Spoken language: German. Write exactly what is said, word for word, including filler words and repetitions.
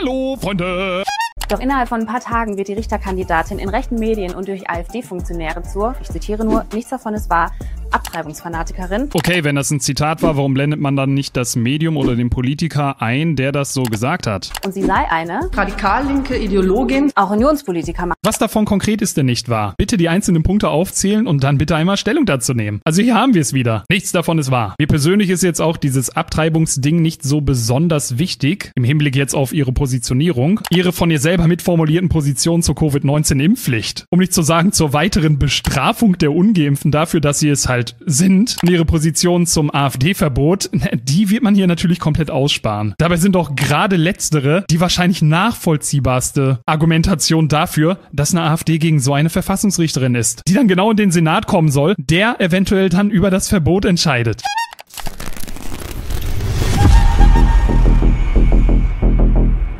Hallo, Freunde! Doch innerhalb von ein paar Tagen wird die Richterkandidatin in rechten Medien und durch AfD-Funktionäre zur, ich zitiere nur, nichts davon ist wahr, Abtreibungsfanatikerin. Okay, wenn das ein Zitat war, warum blendet man dann nicht das Medium oder den Politiker ein, der das so gesagt hat? Und sie sei eine radikal-linke Ideologin, auch Unionspolitiker macht. Was davon konkret ist denn nicht wahr? Bitte die einzelnen Punkte aufzählen und dann bitte einmal Stellung dazu nehmen. Also hier haben wir es wieder. Nichts davon ist wahr. Mir persönlich ist jetzt auch dieses Abtreibungsding nicht so besonders wichtig, im Hinblick jetzt auf ihre Positionierung. Ihre von ihr selbst mitformulierten Positionen zur Covid neunzehn Impfpflicht. Um nicht zu sagen, zur weiteren Bestrafung der Ungeimpften dafür, dass sie es halt sind. Und ihre Position zum AfD-Verbot, die wird man hier natürlich komplett aussparen. Dabei sind doch gerade letztere die wahrscheinlich nachvollziehbarste Argumentation dafür, dass eine AfD gegen so eine Verfassungsrichterin ist, die dann genau in den Senat kommen soll, der eventuell dann über das Verbot entscheidet.